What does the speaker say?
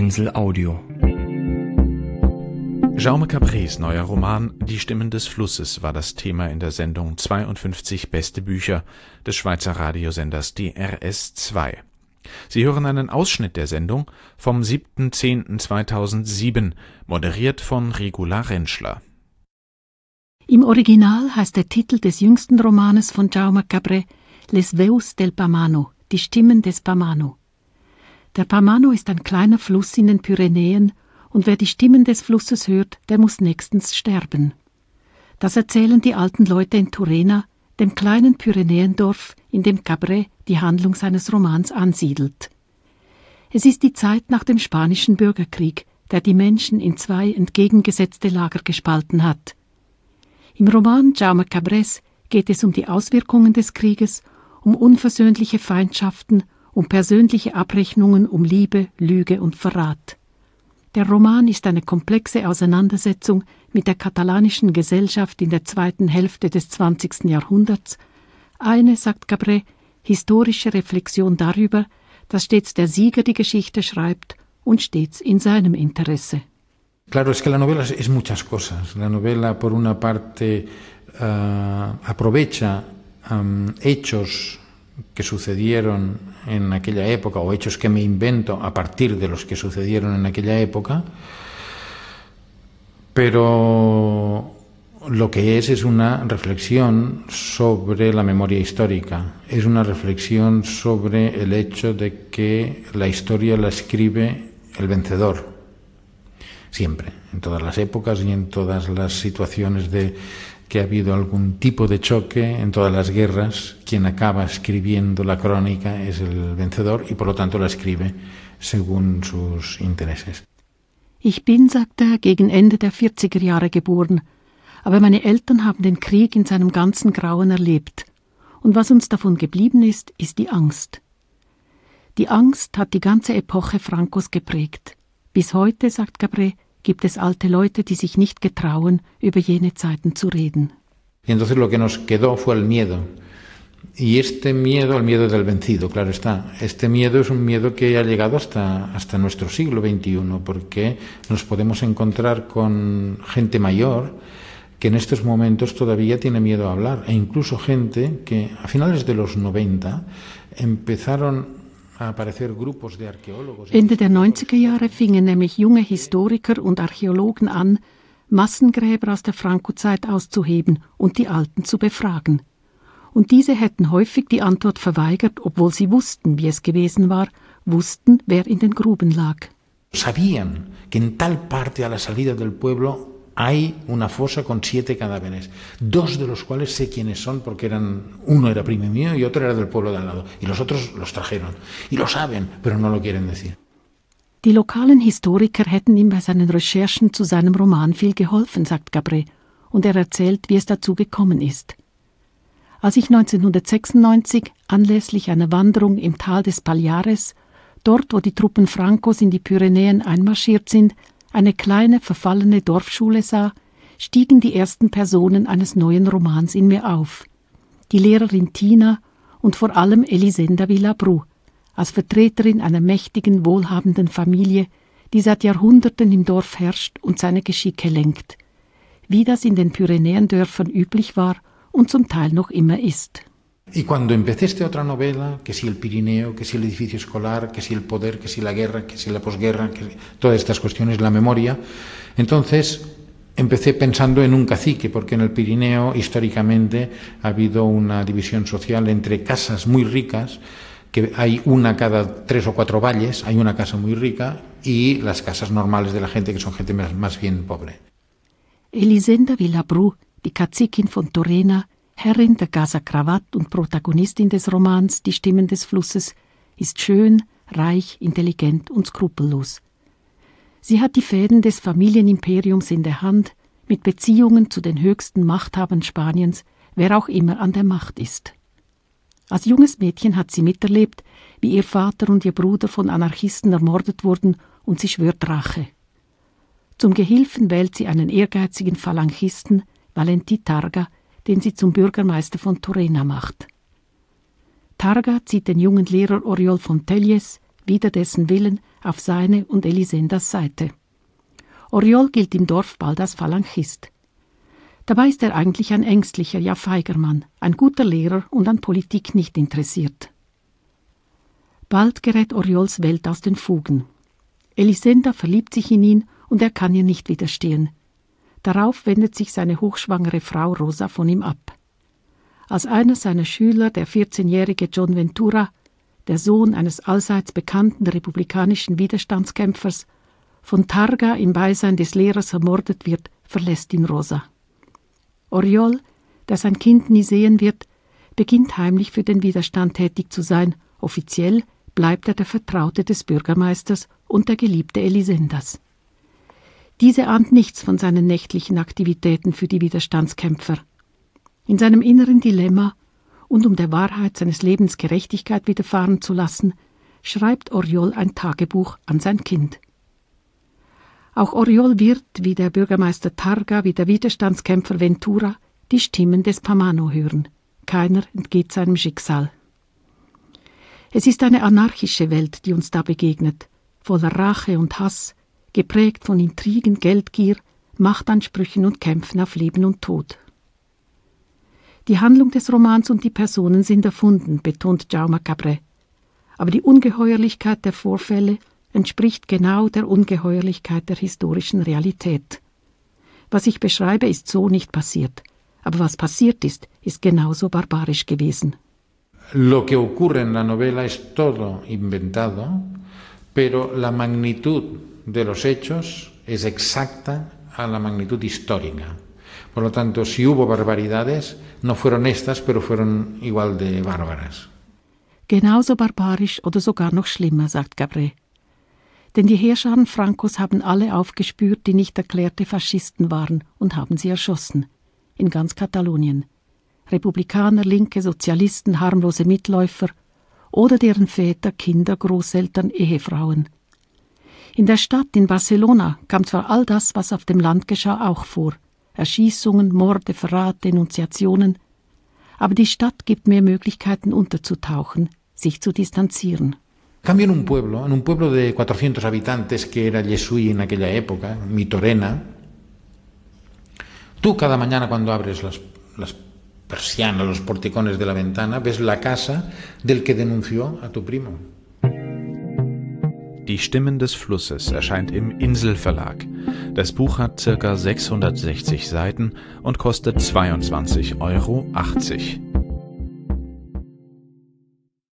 Insel Audio. Jaume Cabrés neuer Roman »Die Stimmen des Flusses« war das Thema in der Sendung 52 beste Bücher des Schweizer Radiosenders DRS2. Sie hören einen Ausschnitt der Sendung vom 7.10.2007, moderiert von Regula Rentschler. Im Original heißt der Titel des jüngsten Romanes von Jaume Cabré Les Veus del Pamano, die Stimmen des Pamano. Der Pamano ist ein kleiner Fluss in den Pyrenäen, und wer die Stimmen des Flusses hört, der muss nächstens sterben. Das erzählen die alten Leute in Turena, dem kleinen Pyrenäendorf, in dem Cabré die Handlung seines Romans ansiedelt. Es ist die Zeit nach dem Spanischen Bürgerkrieg, der die Menschen in zwei entgegengesetzte Lager gespalten hat. Im Roman Jaume Cabrés geht es um die Auswirkungen des Krieges, um unversöhnliche Feindschaften, um persönliche Abrechnungen, um Liebe, Lüge und Verrat. Der Roman ist eine komplexe Auseinandersetzung mit der katalanischen Gesellschaft in der zweiten Hälfte des 20. Jahrhunderts, eine, sagt Cabré, historische Reflexion darüber, dass stets der Sieger die Geschichte schreibt und stets in seinem Interesse. Claro, es que la novela es muchas cosas. La novela, por una parte, aprovecha hechos que sucedieron en aquella época o hechos que me invento a partir de los que sucedieron en aquella época, pero lo que es una reflexión sobre la memoria histórica, es una reflexión sobre el hecho de que la historia la escribe el vencedor, siempre, en todas las épocas y en todas las situaciones de que ha habido algún tipo de choque en todas las guerras, quien acaba escribiendo la crónica es el vencedor y por lo tanto la escribe según sus intereses. Ich bin, sagt er, gegen Ende der 40er Jahre geboren, aber meine Eltern haben den Krieg in seinem ganzen Grauen erlebt. Und was uns davon geblieben ist, ist die Angst. Die Angst hat die ganze Epoche Francos geprägt. Bis heute, sagt Cabré, gibt es alte Leute, die sich nicht getrauen, über jene Zeiten zu reden. Y entonces lo que nos quedó fue el miedo. Y este miedo, el miedo del vencido, claro está. Este miedo es un miedo que ha llegado hasta nuestro siglo XXI, porque nos podemos encontrar con gente mayor que en estos momentos todavía tiene miedo a hablar, e incluso gente que a finales de los 90 empezaron Ende der 90er Jahre fingen nämlich junge Historiker und Archäologen an, Massengräber aus der Franco-Zeit auszuheben und die Alten zu befragen. Und diese hätten häufig die Antwort verweigert, obwohl sie wussten, wie es gewesen war, wussten, wer in den Gruben lag. Sabían que en tal parte a la salida del pueblo hay una fosa con 7 cadáveres, 2 de los cuales sé quiénes son porque uno era primo mío y otro era del pueblo de al lado, y los otros los trajeron, y lo saben, pero no lo quieren decir. Die lokalen Historiker hätten ihm bei seinen Recherchen zu seinem Roman viel geholfen, sagt Cabré, und er erzählt, wie es dazu gekommen ist. Als ich 1996 anlässlich einer Wanderung im Tal des Pallares, dort wo die Truppen Francos in die Pyrenäen einmarschiert sind, eine kleine, verfallene Dorfschule sah, stiegen die ersten Personen eines neuen Romans in mir auf. Die Lehrerin Tina und vor allem Elisenda Vilabru, als Vertreterin einer mächtigen, wohlhabenden Familie, die seit Jahrhunderten im Dorf herrscht und seine Geschicke lenkt, wie das in den Pyrenäendörfern üblich war und zum Teil noch immer ist. Y cuando empecé esta otra novela, que si el Pirineo, que si el edificio escolar, que si el poder, que si la guerra, que si la posguerra, que todas estas cuestiones, la memoria, entonces empecé pensando en un cacique, porque en el Pirineo históricamente ha habido una división social entre casas muy ricas, que hay una cada 3 o 4 valles, hay una casa muy rica, y las casas normales de la gente, que son gente más bien pobre. Elisenda Vilabru, die Kazikin von Turena, Herrin der Casa Cravat und Protagonistin des Romans »Die Stimmen des Flusses«, ist schön, reich, intelligent und skrupellos. Sie hat die Fäden des Familienimperiums in der Hand, mit Beziehungen zu den höchsten Machthabern Spaniens, wer auch immer an der Macht ist. Als junges Mädchen hat sie miterlebt, wie ihr Vater und ihr Bruder von Anarchisten ermordet wurden, und sie schwört Rache. Zum Gehilfen wählt sie einen ehrgeizigen Phalangisten, Valentí Targa, den sie zum Bürgermeister von Turena macht. Targa zieht den jungen Lehrer Oriol von Telles, wider dessen Willen, auf seine und Elisendas Seite. Oriol gilt im Dorf bald als Phalangist. Dabei ist er eigentlich ein ängstlicher, ja feiger Mann, ein guter Lehrer und an Politik nicht interessiert. Bald gerät Oriols Welt aus den Fugen. Elisenda verliebt sich in ihn und er kann ihr nicht widerstehen. Darauf wendet sich seine hochschwangere Frau Rosa von ihm ab. Als einer seiner Schüler, der 14-jährige John Ventura, der Sohn eines allseits bekannten republikanischen Widerstandskämpfers, von Targa im Beisein des Lehrers ermordet wird, verlässt ihn Rosa. Oriol, der sein Kind nie sehen wird, beginnt heimlich für den Widerstand tätig zu sein. Offiziell bleibt er der Vertraute des Bürgermeisters und der Geliebte Elisendas. Diese ahnt nichts von seinen nächtlichen Aktivitäten für die Widerstandskämpfer. In seinem inneren Dilemma und um der Wahrheit seines Lebens Gerechtigkeit widerfahren zu lassen, schreibt Oriol ein Tagebuch an sein Kind. Auch Oriol wird, wie der Bürgermeister Targa, wie der Widerstandskämpfer Ventura, die Stimmen des Pamano hören. Keiner entgeht seinem Schicksal. Es ist eine anarchische Welt, die uns da begegnet, voller Rache und Hass, geprägt von Intrigen, Geldgier, Machtansprüchen und Kämpfen auf Leben und Tod. Die Handlung des Romans und die Personen sind erfunden, betont Jaume Cabré. Aber die Ungeheuerlichkeit der Vorfälle entspricht genau der Ungeheuerlichkeit der historischen Realität. Was ich beschreibe, ist so nicht passiert. Aber was passiert ist, ist genauso barbarisch gewesen. Lo que ocurre en la novela es todo inventado, pero la magnitud de los hechos es exacta a la magnitud histórica. Por lo tanto, si hubo barbaridades, no fueron estas, pero fueron igual de bárbaras. Genauso barbarisch oder sogar noch schlimmer, sagt Cabré. Denn die Heerscharen Francos haben alle aufgespürt, die nicht erklärte Faschisten waren, und haben sie erschossen. In ganz Katalonien. Republikaner, Linke, Sozialisten, harmlose Mitläufer oder deren Väter, Kinder, Großeltern, Ehefrauen. In der Stadt, in Barcelona, kam zwar all das, was auf dem Land geschah, auch vor. Erschießungen, Morde, Verrat, Denunziationen. Aber die Stadt gibt mehr Möglichkeiten, unterzutauchen, sich zu distanzieren. Cambio en un pueblo de 400 habitantes que era Llessui en aquella época, Mitorena. Tú cada mañana cuando abres las persianas, los porticones de la ventana, ves la casa del que denunció a tu primo. Die Stimmen des Flusses erscheint im Inselverlag. Das Buch hat ca. 660 Seiten und kostet 22,80 €.